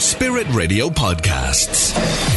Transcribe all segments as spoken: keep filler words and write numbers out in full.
Spirit Radio podcasts.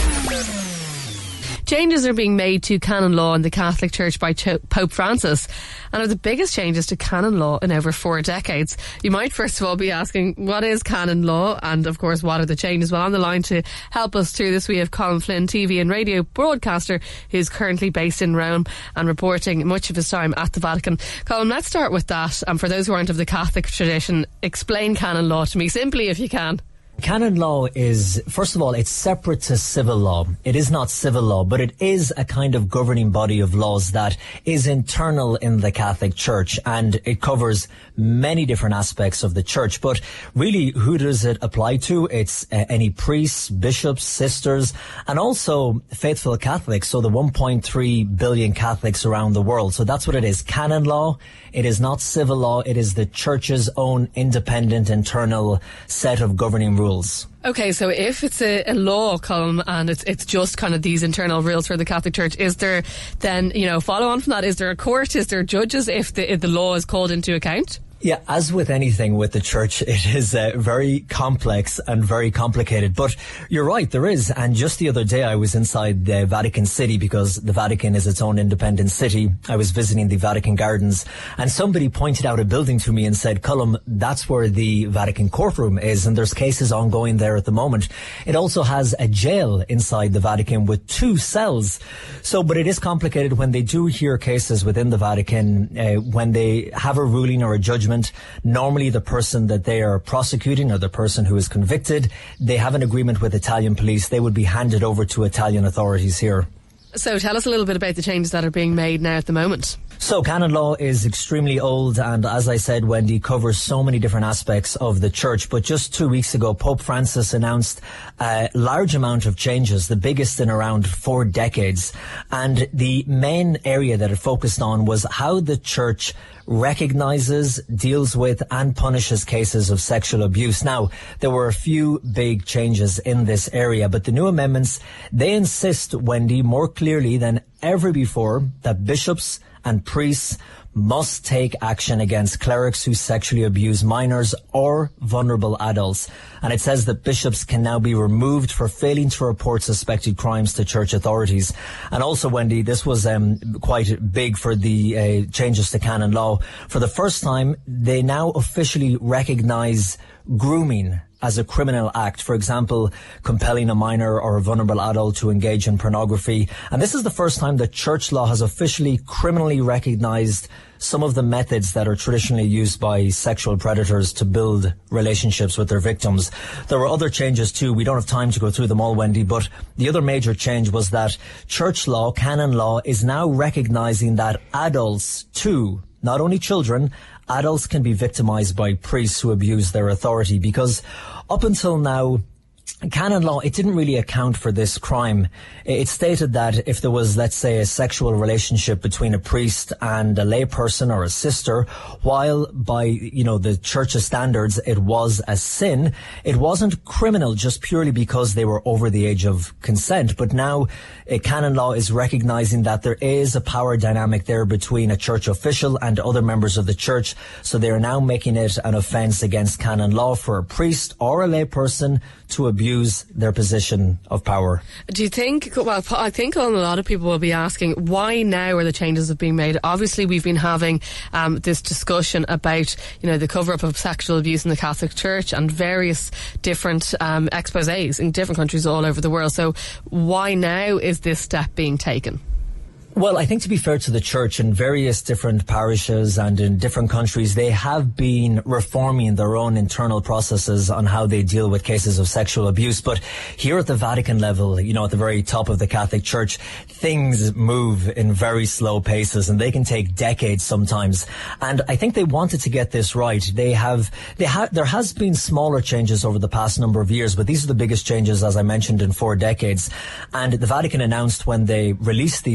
Changes are being made to canon law in the Catholic Church by Cho- Pope Francis, and are the biggest changes to canon law in over four decades. You might first of all be asking, what is canon law? And of course, what are the changes? Well, on the line to help us through this, we have Colin Flynn, T V and radio broadcaster, who's currently based in Rome and reporting much of his time at the Vatican. Colin, let's start with that. And for those who aren't of the Catholic tradition, explain canon law to me simply if you can. Canon law is, first of all, it's separate to civil law. It is not civil law, but it is a kind of governing body of laws that is internal in the Catholic Church, and it covers many different aspects of the Church. But really, who does it apply to? It's uh, any priests, bishops, sisters, and also faithful Catholics, so the one point three billion Catholics around the world. So that's what it is. Canon law. It is not civil law. It is the Church's own independent internal set of governing rules. Okay, so if it's a, a law column and it's it's just kind of these internal rules for the Catholic Church, is there then, you know, follow on from that, is there a court, is there judges if the, if the law is called into account? Yeah, as with anything with the Church, it is uh, very complex and very complicated. But you're right, there is. And just the other day, I was inside the Vatican City, because the Vatican is its own independent city. I was visiting the Vatican Gardens, and somebody pointed out a building to me and said, Cullum, that's where the Vatican courtroom is, and there's cases ongoing there at the moment. It also has a jail inside the Vatican with two cells. So, but it is complicated when they do hear cases within the Vatican, uh, when they have a ruling or a judgment. Normally the person that they are prosecuting, or the person who is convicted, they have an agreement with Italian police. They would be handed over to Italian authorities here. So tell us a little bit about the changes that are being made now at the moment. So canon law is extremely old, and as I said, Wendy, covers so many different aspects of the Church. But just two weeks ago, Pope Francis announced a large amount of changes, the biggest in around four decades. And the main area that it focused on was how the Church recognizes, deals with and punishes cases of sexual abuse. Now, there were a few big changes in this area, but the new amendments, they insist, Wendy, more clearly than ever before, that bishops and priests must take action against clerics who sexually abuse minors or vulnerable adults. And it says that bishops can now be removed for failing to report suspected crimes to church authorities. And also, Wendy, this was um, quite big for the uh, changes to canon law. For the first time, they now officially recognize grooming as a criminal act. For example, compelling a minor or a vulnerable adult to engage in pornography. And this is the first time that church law has officially criminally recognized some of the methods that are traditionally used by sexual predators to build relationships with their victims. There were other changes too. We don't have time to go through them all, Wendy, but the other major change was that church law, canon law, is now recognizing that adults too, not only children, adults can be victimized by priests who abuse their authority, because up until now, canon law, it didn't really account for this crime. It stated that if there was, let's say, a sexual relationship between a priest and a layperson or a sister, while by, you know, the church's standards, it was a sin, it wasn't criminal just purely because they were over the age of consent. But now, uh, canon law is recognizing that there is a power dynamic there between a church official and other members of the church. So they are now making it an offense against canon law for a priest or a layperson to abuse their position of power. Do you think, well, I think a lot of people will be asking, why now are the changes have been made? Obviously, we've been having um, this discussion about, you know, the cover-up of sexual abuse in the Catholic Church and various different um, exposés in different countries all over the world. So why now is this step being taken? Well, I think to be fair to the church, in various different parishes and in different countries, they have been reforming their own internal processes on how they deal with cases of sexual abuse. But here at the Vatican level, you know, at the very top of the Catholic Church, things move in very slow paces and they can take decades sometimes. And I think they wanted to get this right. They have, they ha- there has been smaller changes over the past number of years, but these are the biggest changes, as I mentioned, in four decades. And the Vatican announced when they released these amendments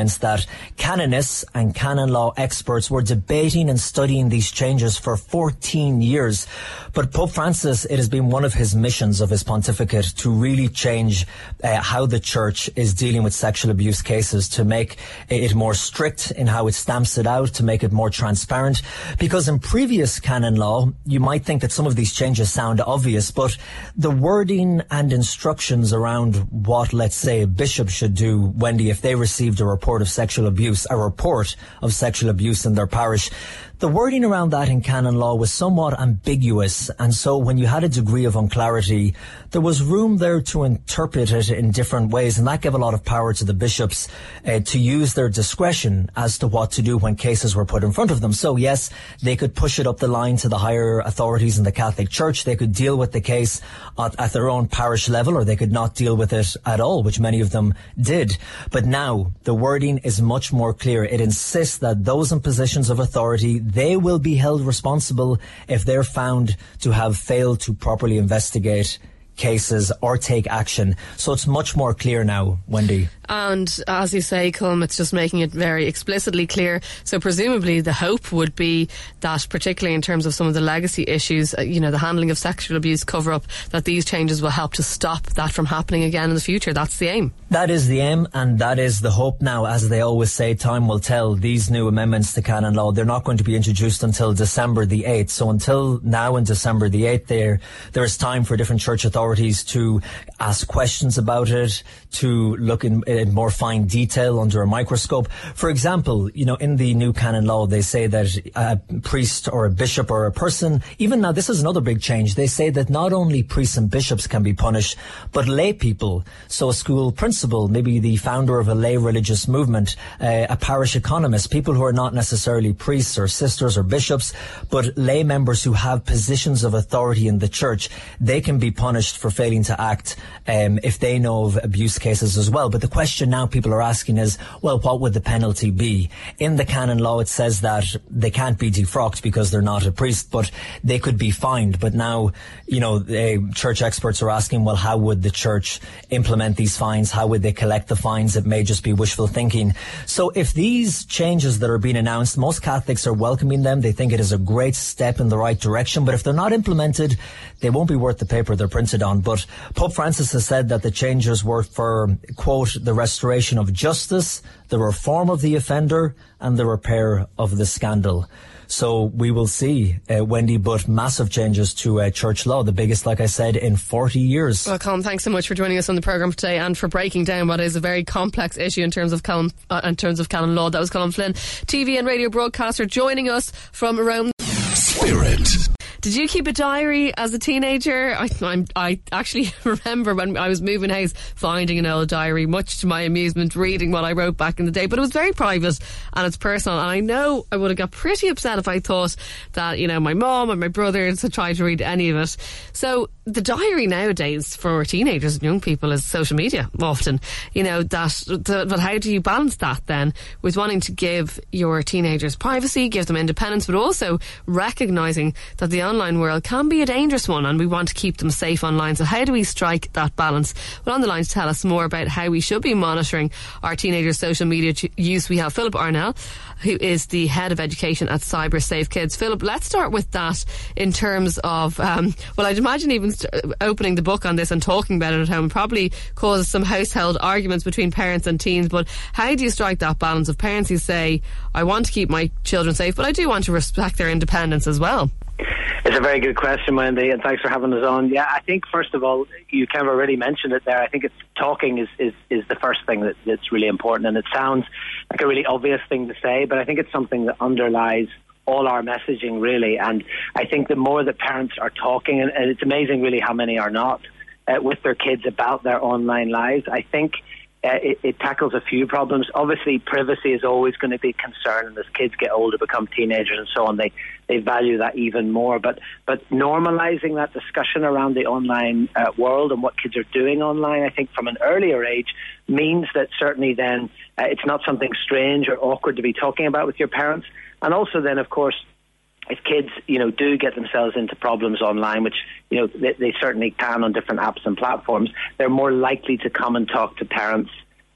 comments that canonists and canon law experts were debating and studying these changes for fourteen years. But Pope Francis, it has been one of his missions of his pontificate to really change uh, how the Church is dealing with sexual abuse cases, to make it more strict in how it stamps it out, to make it more transparent. Because in previous canon law, you might think that some of these changes sound obvious, but the wording and instructions around what, let's say, a bishop should do, Wendy, if they received a report of sexual abuse, a report of sexual abuse in their parish, the wording around that in canon law was somewhat ambiguous, and so when you had a degree of unclarity, there was room there to interpret it in different ways, and that gave a lot of power to the bishops uh, to use their discretion as to what to do when cases were put in front of them. So yes, they could push it up the line to the higher authorities in the Catholic Church. They could deal with the case at, at their own parish level, or they could not deal with it at all, which many of them did. But now the wording is much more clear. It insists that those in positions of authority, they will be held responsible if they're found to have failed to properly investigate cases or take action. So it's much more clear now, Wendy. And as you say, Colm, it's just making it very explicitly clear. So presumably the hope would be that, particularly in terms of some of the legacy issues, uh, you know, the handling of sexual abuse cover-up, that these changes will help to stop that from happening again in the future. That's the aim. That is the aim, and that is the hope now. As they always say, time will tell. These new amendments to canon law, they're not going to be introduced until December the eighth. So until now, in December the eighth, there there is time for different church authorities to ask questions about it, to look in, in more fine detail under a microscope. For example, you know, in the new canon law, they say that a priest or a bishop or a person, even now, this is another big change. They say that not only priests and bishops can be punished, but lay people. So a school principal, maybe the founder of a lay religious movement, uh, a parish economist, people who are not necessarily priests or sisters or bishops, but lay members who have positions of authority in the church, they can be punished for failing to act um, if they know of abuse cases as well. But the question now people are asking is, well, what would the penalty be? In the canon law, it says that they can't be defrocked because they're not a priest, but they could be fined. But now, you know, uh, church experts are asking, well, how would the church implement these fines? How would they collect the fines? It may just be wishful thinking. So if these changes that are being announced, most Catholics are welcoming them. They think it is a great step in the right direction. But if they're not implemented, they won't be worth the paper they're printed on. But Pope Francis has said that the changes were for, quote, the restoration of justice, the reform of the offender, and the repair of the scandal. So we will see, uh, Wendy, but massive changes to uh, church law, the biggest, like I said, in forty years. Well, Colm, thanks so much for joining us on the programme today and for breaking down what is a very complex issue in terms of canon, uh, in terms of canon law. That was Colm Flynn, T V and radio broadcaster, joining us from Rome. Spirit. Did you keep a diary as a teenager? I, I'm, I actually remember when I was moving house finding an old diary, much to my amusement, reading what I wrote back in the day. But it was very private and it's personal. And I know I would have got pretty upset if I thought that, you know, my mum and my brothers had tried to read any of it. So the diary nowadays for teenagers and young people is social media often. You know, that, the, but how do you balance that then with wanting to give your teenagers privacy, give them independence, but also recognising that the online world can be a dangerous one and we want to keep them safe online. So how do we strike that balance? Well, on the line to tell us more about how we should be monitoring our teenagers' social media use, we have Philip Arnell, who is the head of education at Cyber Safe Kids. Philip, let's start with that in terms of, um, well, I'd imagine even st- opening the book on this and talking about it at home probably causes some household arguments between parents and teens. But how do you strike that balance of parents who say, I want to keep my children safe, but I do want to respect their independence as well? It's a very good question, Wendy, and thanks for having us on. Yeah, I think, first of all, you kind of already mentioned it there. I think it's talking is, is, is the first thing that, that's really important, and it sounds like a really obvious thing to say, but I think it's something that underlies all our messaging, really. And I think the more that parents are talking, and, and it's amazing, really, how many are not, uh, with their kids about their online lives, I think Uh, it, it tackles a few problems. Obviously, privacy is always going to be a concern, and as kids get older, become teenagers and so on, they, they value that even more. But but normalising that discussion around the online uh, world and what kids are doing online, I think from an earlier age, means that certainly then uh, it's not something strange or awkward to be talking about with your parents. And also then, of course, if kids, you know, do get themselves into problems online, which, you know, they, they certainly can on different apps and platforms, they're more likely to come and talk to parents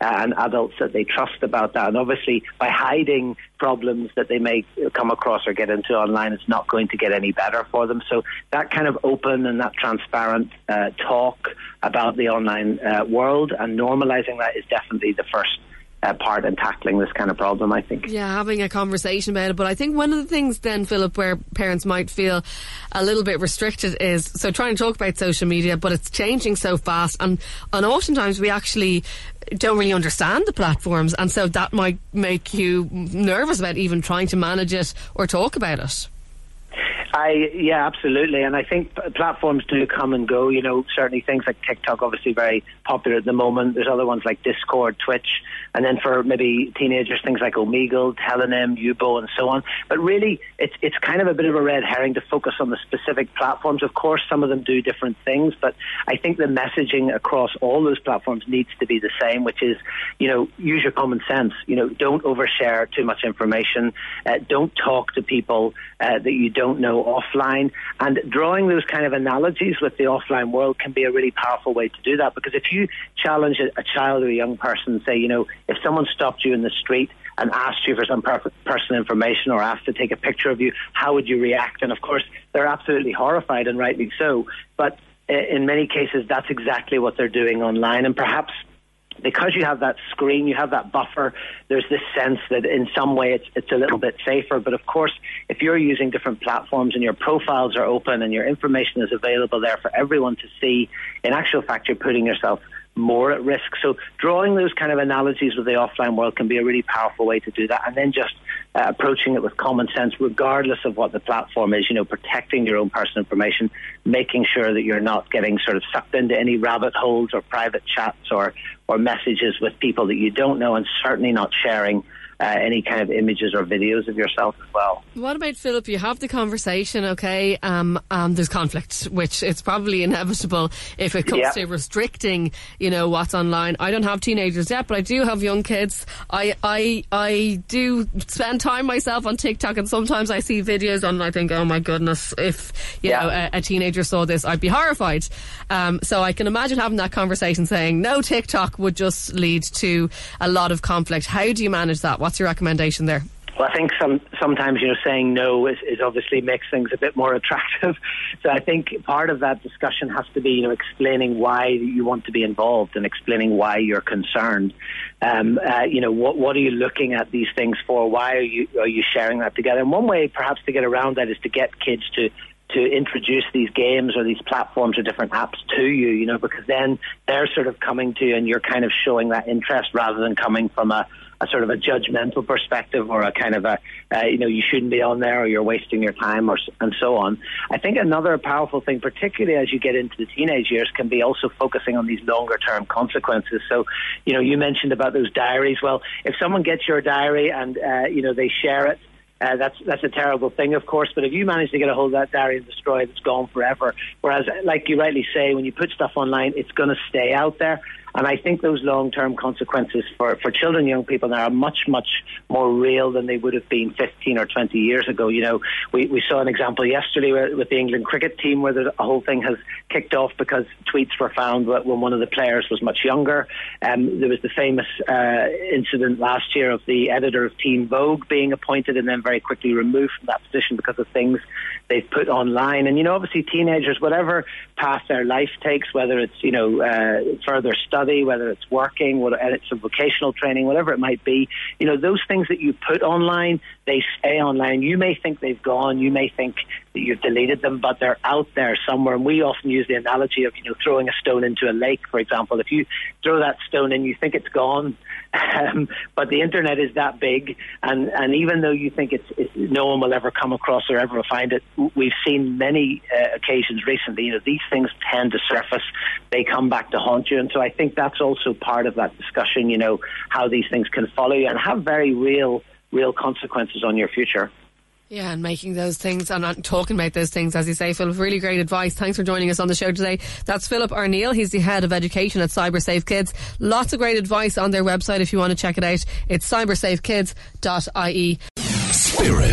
uh, and adults that they trust about that. And obviously, by hiding problems that they may come across or get into online, it's not going to get any better for them. So that kind of open and that transparent uh, talk about the online uh, world and normalizing that is definitely the first Uh, part in tackling this kind of problem, I think. Yeah, having a conversation about it. But I think one of the things then, Philip, where parents might feel a little bit restricted is, so trying to talk about social media, but it's changing so fast, and, and oftentimes we actually don't really understand the platforms, and so that might make you nervous about even trying to manage it or talk about it. I yeah, absolutely, and I think platforms do come and go. You know, certainly things like TikTok, obviously very popular at the moment. There's other ones like Discord, Twitch, and then for maybe teenagers, things like Omegle, Telenym, Yubo, and so on. But really, it's it's kind of a bit of a red herring to focus on the specific platforms. Of course, some of them do different things, but I think the messaging across all those platforms needs to be the same, which is, you know, use your common sense. You know, don't overshare too much information. Uh, don't talk to people uh, that you don't know offline, and drawing those kind of analogies with the offline world can be a really powerful way to do that, because if you challenge a, a child or a young person and say, you know, if someone stopped you in the street and asked you for some per- personal information or asked to take a picture of you, how would you react? And of course, they're absolutely horrified, and rightly so, but uh, in many cases that's exactly what they're doing online. And perhaps because you have that screen, you have that buffer, there's this sense that in some way it's it's a little bit safer. But of course, if you're using different platforms and your profiles are open and your information is available there for everyone to see, in actual fact, you're putting yourself more at risk. So drawing those kind of analogies with the offline world can be a really powerful way to do that, and then just uh, approaching it with common sense, regardless of what the platform is. You know, protecting your own personal information, making sure that you're not getting sort of sucked into any rabbit holes or private chats or or messages with people that you don't know, and certainly not sharing Uh, any kind of images or videos of yourself as well. What about, Philip, you have the conversation, okay, um, um, there's conflict, which it's probably inevitable if it comes yeah. to restricting, you know, what's online. I don't have teenagers yet, but I do have young kids. I, I, I do spend time myself on TikTok, and sometimes I see videos on and I think, oh my goodness, if, you yeah. know, a, a teenager saw this, I'd be horrified. Um, so I can imagine having that conversation saying no TikTok would just lead to a lot of conflict. How do you manage that? What's your recommendation there? Well, I think some sometimes, you know, saying no is, is obviously makes things a bit more attractive. So I think part of that discussion has to be, you know, explaining why you want to be involved and explaining why you're concerned. Um, uh, you know, what what are you looking at these things for? Why are you are you sharing that together? And one way perhaps to get around that is to get kids to to introduce these games or these platforms or different apps to you, you know, because then they're sort of coming to you and you're kind of showing that interest rather than coming from a a sort of a judgmental perspective or a kind of a, uh, you know, you shouldn't be on there or you're wasting your time or and so on. I think another powerful thing, particularly as you get into the teenage years, can be also focusing on these longer term consequences. So, you know, you mentioned about those diaries. Well, if someone gets your diary and, uh, you know, they share it, Uh, that's that's a terrible thing, of course, but if you manage to get a hold of that diary and destroy it, it's gone forever. Whereas, like you rightly say, when you put stuff online, it's going to stay out there. And I think those long-term consequences for, for children and young people now are much, much more real than they would have been fifteen or twenty years ago. You know, we, we saw an example yesterday with the England cricket team where the whole thing has kicked off because tweets were found when one of the players was much younger. Um, there was the famous uh, incident last year of the editor of Teen Vogue being appointed and then very quickly removed from that position because of things they've put online. And, you know, obviously teenagers, whatever path their life takes, whether it's, you know, uh, further study, whether it's working, whether it's a vocational training, whatever it might be, you know, those things that you put online, they stay online. You may think they've gone, you may think that you've deleted them, but they're out there somewhere. And we often use the analogy of, you know, throwing a stone into a lake, for example. If you throw that stone in, you think it's gone, um, but the internet is that big, and, and even though you think it's, it's no one will ever come across or ever find it, we've seen many uh, occasions recently, you know, these things tend to surface, they come back to haunt you. And so I think that's also part of that discussion, you know, how these things can follow you and have very real, real consequences on your future. Yeah, and making those things and talking about those things, as you say, Philip. Really great advice. Thanks for joining us on the show today. That's Philip Arneil. He's the head of education at CyberSafe Kids. Lots of great advice on their website if you want to check it out. It's cybersafe kids dot I E. Spirit.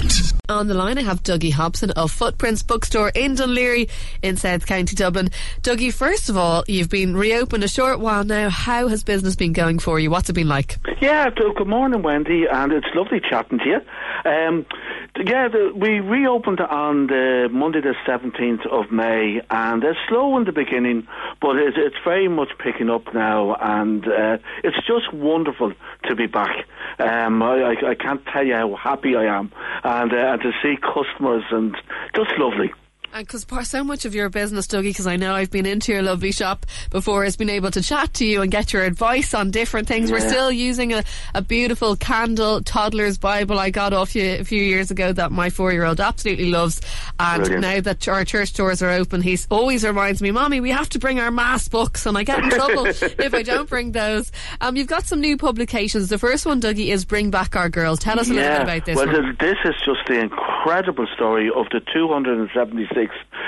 On the line I have Dougie Hobson of Footprints Bookstore in Dunleary in South County Dublin. Dougie, first of all, you've been reopened a short while now. How has business been going for you? What's it been like? Yeah, good morning, Wendy, and it's lovely chatting to you. Um, yeah, the, we reopened on the Monday the seventeenth of May, and it's slow in the beginning, but it's, it's very much picking up now, and uh, it's just wonderful to be back. Um, I, I, I can't tell you how happy I am, and, uh, and to see customers, and just lovely. Because so much of your business, Dougie, because I know I've been into your lovely shop before, has been able to chat to you and get your advice on different things. Yeah. We're still using a, a beautiful candle toddler's Bible I got off you a few years ago that my four-year-old absolutely loves. And Brilliant. Now that our church doors are open, he always reminds me, Mommy, we have to bring our mass books, and I get in trouble if I don't bring those. Um, you've got some new publications. The first one, Dougie, is Bring Back Our Girls. Tell us a yeah. little bit about this well, one. This is just the incredible story of the two hundred seventy-six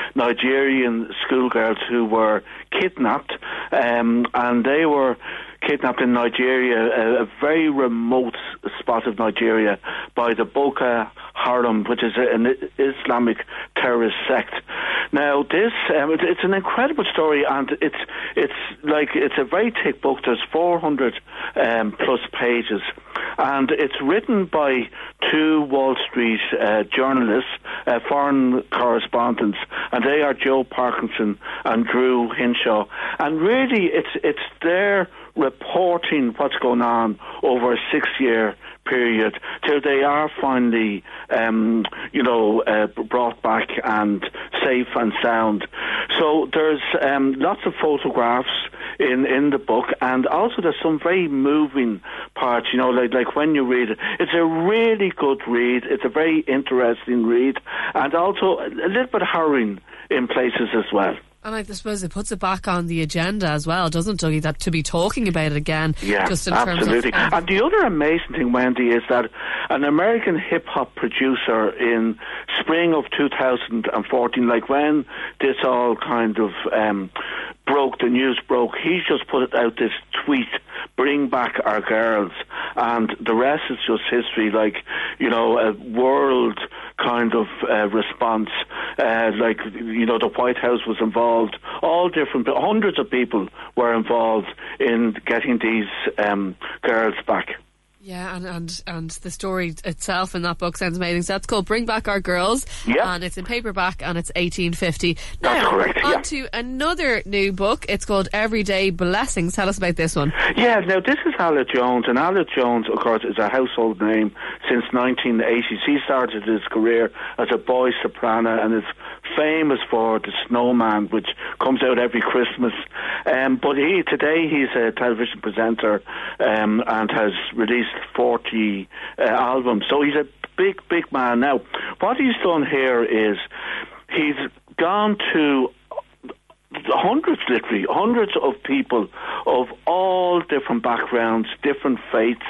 Nigerian schoolgirls who were kidnapped, um, and they were kidnapped in Nigeria, a, a very remote spot of Nigeria, by the Boko Haram, which is an Islamic terrorist sect. Now, this um, it, it's an incredible story, and it's it's like it's a very thick book. There's four hundred um, plus pages, and it's written by two Wall Street uh, journalists, uh, foreign correspondents, and they are Joe Parkinson and Drew Hinshaw. And really, it's it's their reporting what's going on over a six-year period till they are finally, um, you know, uh, brought back and safe and sound. So there's um, lots of photographs in, in the book, and also there's some very moving parts, you know, like, like when you read it. It's a really good read. It's a very interesting read, and also a little bit harrowing in places as well. And I suppose it puts it back on the agenda as well, doesn't it, Dougie, that to be talking about it again? Yeah, just in absolutely. Terms of, um, and the other amazing thing, Wendy, is that an American hip-hop producer in spring of two thousand fourteen, like when this all kind of um, broke, the news broke, he just put out this tweet, Bring Back Our Girls, and the rest is just history, like, you know, a world kind of uh, response, uh, like, you know, the White House was involved, all different, hundreds of people were involved in getting these um, girls back. Yeah, and, and and the story itself in that book sounds amazing. So that's called Bring Back Our Girls, yeah. and it's in paperback, and it's eighteen fifty. That's now, correct, on yeah. to another new book. It's called Everyday Blessings. Tell us about this one. Yeah, now this is Aled Jones, and Aled Jones, of course, is a household name since nineteen eighties. He started his career as a boy soprano and is famous for The Snowman, which comes out every Christmas. Um, but he today he's a television presenter um, and has released forty uh, albums. So he's a big, big man. Now, what he's done here is he's gone to hundreds, literally, hundreds of people of all different backgrounds, different faiths,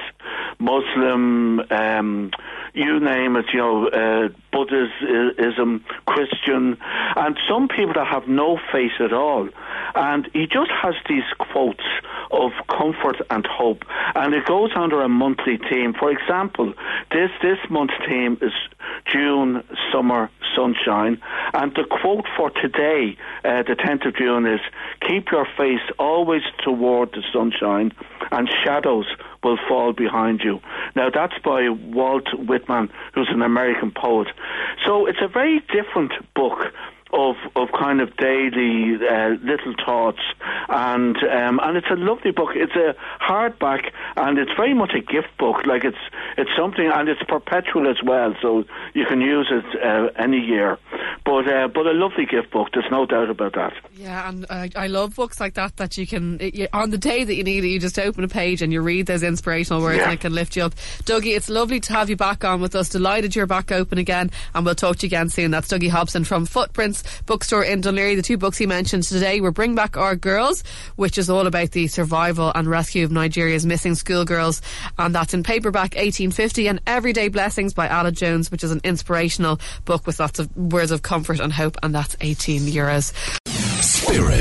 Muslim, um, you name it, you know, uh, Buddhism, Christian, and some people that have no faith at all. And he just has these quotes of comfort and hope, and it goes under a monthly theme. For example, this this month's theme is June, Summer, Sunshine, and the quote for today, uh, the tenth of June, is keep your face always toward the sunshine, and shadows will fall behind you. Now that's by Walt Whitman, who's an American poet. So it's a very different book of of kind of daily uh, little thoughts, and um, and it's a lovely book. It's a hardback, and it's very much a gift book. Like it's it's something, and it's perpetual as well, so you can use it uh, any year. But uh, but a lovely gift book. There's no doubt about that. Yeah, and uh, I love books like that that you can you, on the day that you need it, you just open a page and you read those inspirational words, yeah. and it can lift you up. Dougie, it's lovely to have you back on with us. Delighted you're back open again, and we'll talk to you again soon. That's Dougie Hobson from Footprints Bookstore in Dunleary. The two books he mentioned today were Bring Back Our Girls, which is all about the survival and rescue of Nigeria's missing schoolgirls, and that's in paperback eighteen fifty, and Everyday Blessings by Aled Jones, which is an inspirational book with lots of words of comfort and hope, and that's eighteen euros. Spirit.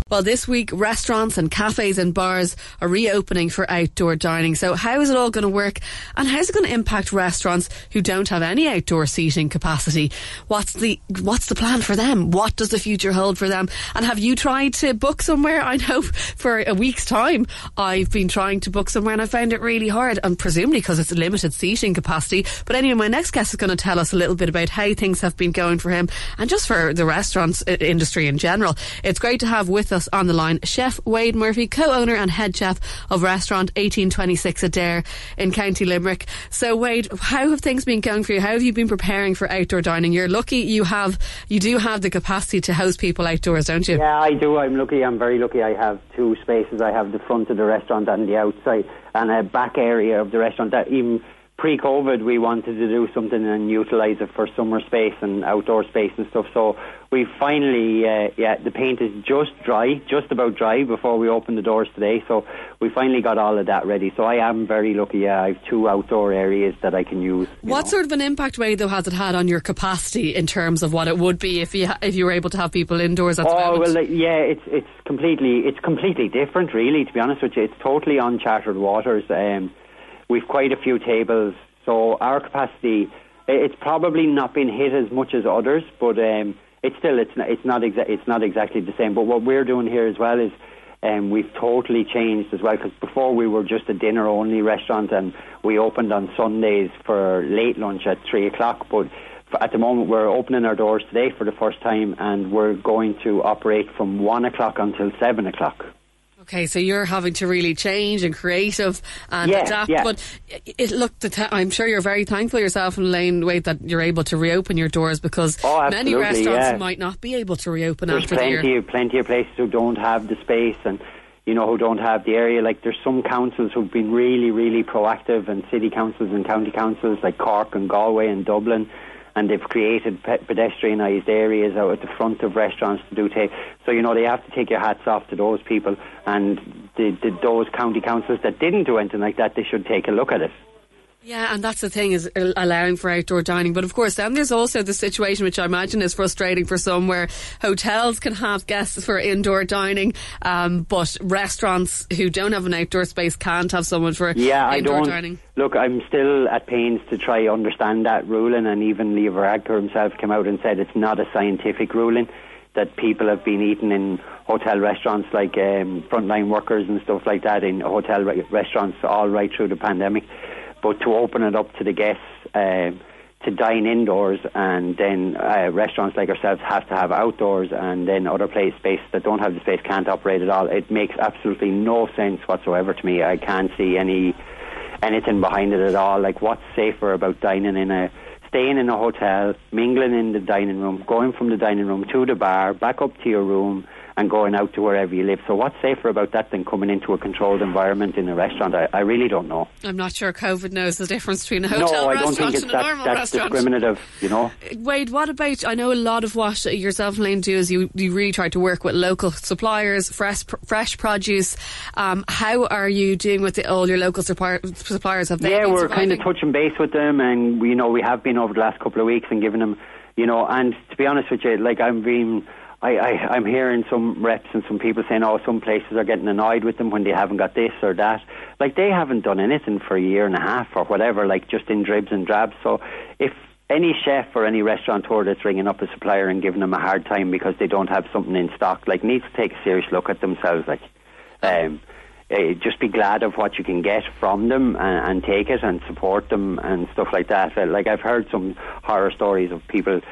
Well, this week, restaurants and cafes and bars are reopening for outdoor dining. So how is it all going to work? And how's it going to impact restaurants who don't have any outdoor seating capacity? What's the what's the plan for them? What does the future hold for them? And have you tried to book somewhere? I know for a week's time I've been trying to book somewhere and I found it really hard, and presumably because it's a limited seating capacity. But anyway, my next guest is going to tell us a little bit about how things have been going for him and just for the restaurants industry in general. It's great to have with us on the line Chef Wade Murphy, co-owner and head chef of restaurant eighteen twenty-six Adare in County Limerick. So Wade, how have things been going for you? How have you been preparing for outdoor dining? You're lucky you have you do have the capacity to host people outdoors, don't you? Yeah, I do. I'm lucky. I'm very lucky. I have two spaces. I have the front of the restaurant and the outside, and a back area of the restaurant that even pre-COVID we wanted to do something and utilise it for summer space and outdoor space and stuff. So we finally, uh, yeah, the paint is just dry, just about dry before we open the doors today. So we finally got all of that ready. So I am very lucky. Yeah, I have two outdoor areas that I can use. What know. sort of an impact, Wade, though, has it had on your capacity in terms of what it would be if you ha- if you were able to have people indoors at the oh, moment? well, uh, yeah, it's it's completely it's completely different, really. To be honest with you, it's totally uncharted waters. Um, we've quite a few tables, so our capacity, it's probably not been hit as much as others, but um, it's still it's not it's not exa- it's not exactly the same. But what we're doing here as well is um, we've totally changed as well, because before we were just a dinner only restaurant and we opened on Sundays for late lunch at three o'clock. But at the moment we're opening our doors today for the first time, and we're going to operate from one o'clock until seven o'clock. Okay, so you're having to really change and creative and yeah, adapt. Yeah. But it, look, the t- I'm sure you're very thankful yourself and Elaine Wade that you're able to reopen your doors, because oh, many restaurants yeah. might not be able to reopen there's after plenty the year. Of, plenty of places who don't have the space and, you know, who don't have the area. Like, there's some councils who've been really, really proactive, and city councils and county councils like Cork and Galway and Dublin, and they've created pe- pedestrianised areas out at the front of restaurants to do take. So, you know, they have to take your hats off to those people, and the, the, those county councils that didn't do anything like that, they should take a look at it. Yeah, and that's the thing, is allowing for outdoor dining. But of course, then there's also the situation, which I imagine is frustrating for some, where hotels can have guests for indoor dining, um, but restaurants who don't have an outdoor space can't have someone for yeah, indoor I don't, dining. Look, I'm still at pains to try to understand that ruling, and even Leo Varadkar himself came out and said it's not a scientific ruling, that people have been eating in hotel restaurants, like um, frontline workers and stuff like that, in hotel re- restaurants all right through the pandemic. But to open it up to the guests uh, to dine indoors, and then uh, restaurants like ourselves have to have outdoors, and then other place space that don't have the space can't operate at all. It makes absolutely no sense whatsoever to me. I can't see any anything behind it at all. Like, what's safer about dining in a staying in a hotel, mingling in the dining room, going from the dining room to the bar, back up to your room, and going out to wherever you live? So what's safer about that than coming into a controlled environment in a restaurant? I, I really don't know. I'm not sure COVID knows the difference between a hotel no, I restaurant don't think it's and a that, normal that's restaurant. discriminative, you know. Wade, what about, I know a lot of what yourself and Lane do is you, you really try to work with local suppliers, fresh fresh produce. Um, how are you doing with the, all your local supplier, suppliers? Have they yeah, been we're surviving? kind of touching base with them, and you know, we have been over the last couple of weeks and giving them, you know, and to be honest with you, like, I'm being... I, I, I'm hearing some reps and some people saying, oh, some places are getting annoyed with them when they haven't got this or that. Like, they haven't done anything for a year and a half or whatever, like, just in dribs and drabs. So if any chef or any restaurateur that's ringing up a supplier and giving them a hard time because they don't have something in stock, like, needs to take a serious look at themselves. Like, um, uh, just be glad of what you can get from them, and, and take it and support them and stuff like that. Like, I've heard some horror stories of people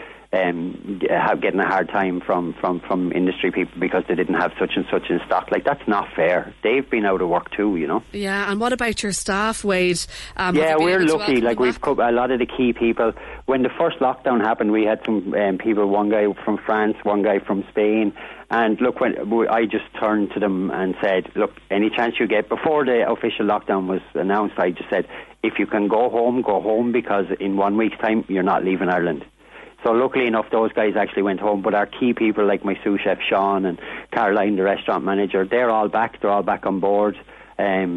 Um, have getting a hard time from, from, from industry people because they didn't have such and such in stock. Like, that's not fair. They've been out of work too, you know. Yeah, and what about your staff, Wade? Um, yeah, we're lucky. Like, we've cut a lot of the key people. When the first lockdown happened, we had some um, people, one guy from France, one guy from Spain. And look, when I just turned to them and said, look, any chance you get, before the official lockdown was announced, I just said, if you can go home, go home, because in one week's time, you're not leaving Ireland. So luckily enough, those guys actually went home. But our key people, like my sous chef Sean and Caroline, the restaurant manager, they're all back. They're all back on board. Um,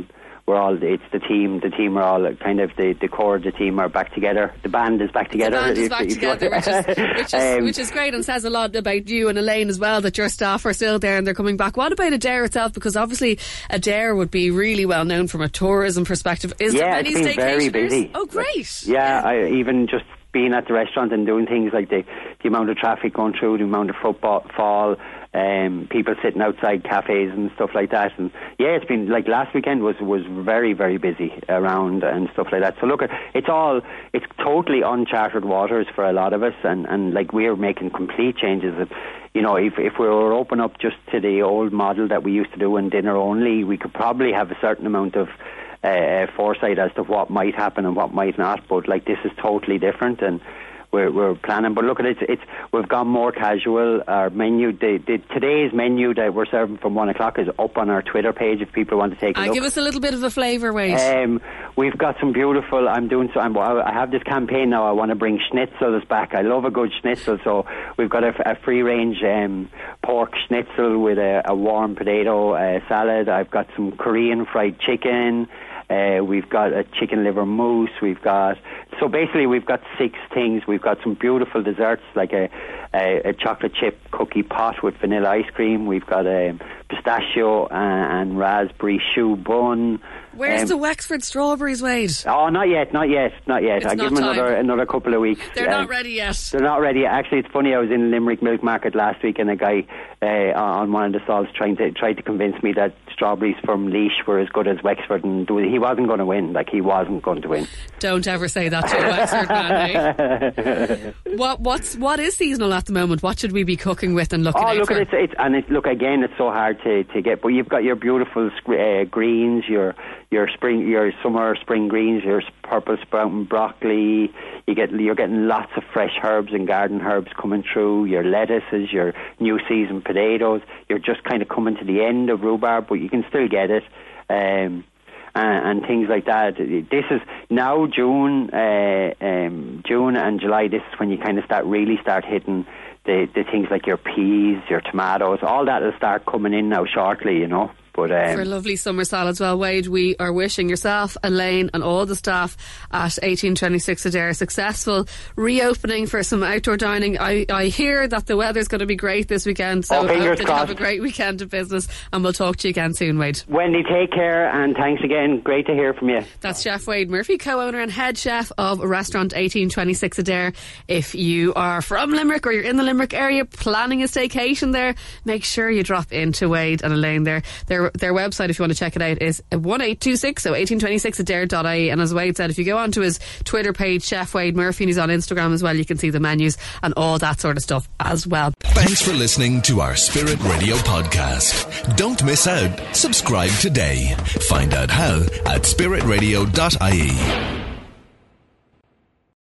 we're all, it's the team, the team are all kind of, the, the core of the team are back together. The band is back together. The band is if, back if together, which is, which, is, um, which is great and says a lot about you and Elaine as well, that your staff are still there and they're coming back. What about Adare itself? Because obviously Adare would be really well known from a tourism perspective. Is yeah, there many it's been very busy. Oh, great. Yeah, I, even just being at the restaurant and doing things like the, the amount of traffic going through, the amount of footfall, um, people sitting outside cafes and stuff like that. And yeah, it's been, like, last weekend was, was very, very busy around and stuff like that. So look, it's all, it's totally uncharted waters for a lot of us, and, and like, we're making complete changes. Of, you know, if, if we were open up just to the old model that we used to do in dinner only, we could probably have a certain amount of Uh, foresight as to what might happen and what might not, but like, this is totally different, and we're we're planning. But look at it, it's, it's we've gone more casual. Our menu, the, the today's menu that we're serving from one o'clock is up on our Twitter page if people want to take a uh, look. Give us a little bit of a flavour, Wade. Um, we've got some beautiful. I'm doing so. I'm, I have this campaign now. I want to bring schnitzels back. I love a good schnitzel, so we've got a, a free range um, pork schnitzel with a, a warm potato uh, salad. I've got some Korean fried chicken. Uh, we've got a chicken liver mousse. We've got, so basically we've got six things. We've got some beautiful desserts like a, a, a chocolate chip cookie pot with vanilla ice cream. We've got a pistachio and, and raspberry choux bun. Where's um, the Wexford strawberries, Wade? Oh, not yet, not yet, not yet. It's I'll not give them time. another another couple of weeks. They're um, not ready yet. They're not ready. Actually, it's funny. I was in Limerick Milk Market last week, and a guy uh, on one of the stalls trying to tried to convince me that strawberries from Laois were as good as Wexford, and he wasn't going to win. Like, he wasn't going to win. Don't ever say that to a Wexford man, eh? What what's what is seasonal at the moment? What should we be cooking with and looking Oh, out look for? at it! It's, and it's, look, again, it's so hard to, to get. But you've got your beautiful uh, greens, your your spring, your summer spring greens, your purple sprouting broccoli. You get you're getting lots of fresh herbs and garden herbs coming through. Your lettuces, your new season potatoes. You're just kind of coming to the end of rhubarb, but you can still get it. Um, and, and things like that. This is now June, uh, um, June and July. This is when you kind of start really start hitting the the things like your peas, your tomatoes. All that will start coming in now shortly, you know. But, um, for a lovely summer salad as well, Wade, we are wishing yourself, Elaine and all the staff at eighteen twenty-six Adare a successful reopening for some outdoor dining. I, I hear that the weather's going to be great this weekend, so oh, I hope fingers that you crossed. have a great weekend of business, and we'll talk to you again soon, Wade. Wendy, take care, and thanks again. Great to hear from you. That's Chef Wade Murphy, co-owner and head chef of restaurant eighteen twenty-six Adare. If you are from Limerick or you're in the Limerick area planning a staycation there, make sure you drop into Wade and Elaine there. Their their website, if you want to check it out, is one eight two six, so eighteen twenty-six adare dot I E. And as Wade said, if you go onto his Twitter page, Chef Wade Murphy, and he's on Instagram as well, you can see the menus and all that sort of stuff as well. Thanks for listening to our Spirit Radio podcast. Don't miss out. Subscribe today. Find out how at spirit radio dot I E.